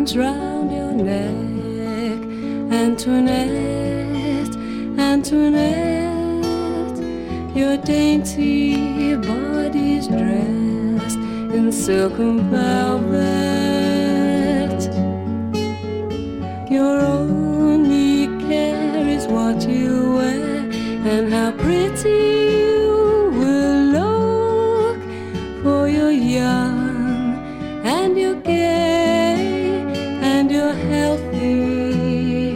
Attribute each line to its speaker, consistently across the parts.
Speaker 1: arms round your neck. Antoinette, Antoinette, your dainty body's dressed in silken velvet. Your only care is what you wear and how pretty you will look, for you're young and you're gay and you're healthy,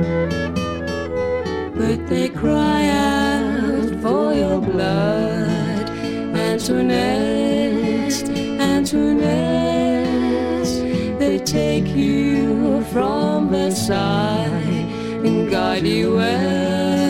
Speaker 1: but they cry out for your blood. Antoinette, Antoinette, they take you from Versailles and guide you well.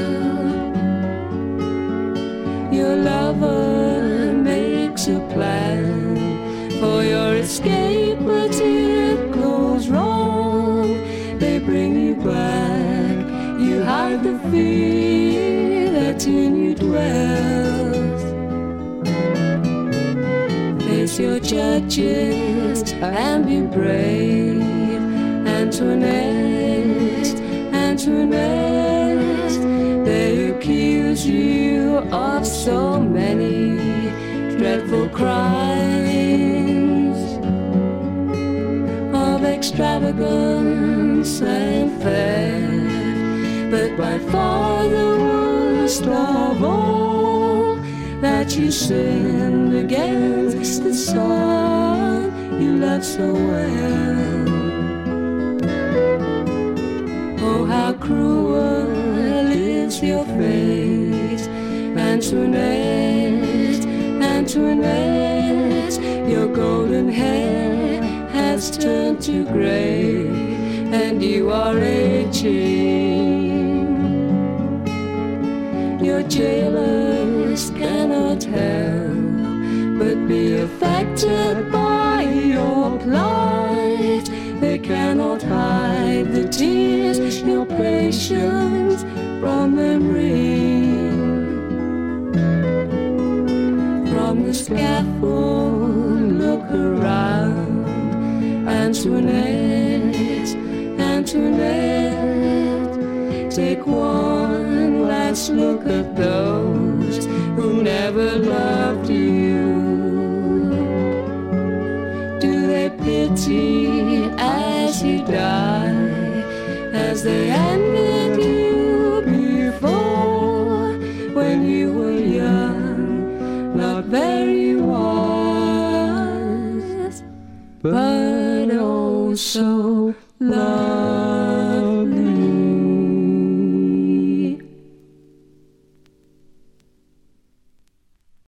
Speaker 1: Your lover makes a plan for your escape, but it goes wrong. They bring you back, you hide the fear that in you dwells. Face your judges and be brave. Antoinette, Antoinette, they accuse you of so many dreadful crimes, of extravagance and theft, but by far the worst of all, that you sinned against the son you loved so well. Oh, how cruel is your fate, Antoinette, Antoinette, your golden hair has turned to gray and you are aging. Your jailers cannot help but be affected by your plight. They cannot hide the tears your patience from them wring. From the scaffold, look around. Antoinette, Antoinette, take one last look at those who never loved you. Do they pity as you die, as they ended you before, when you were young, not very wise, but oh so loved?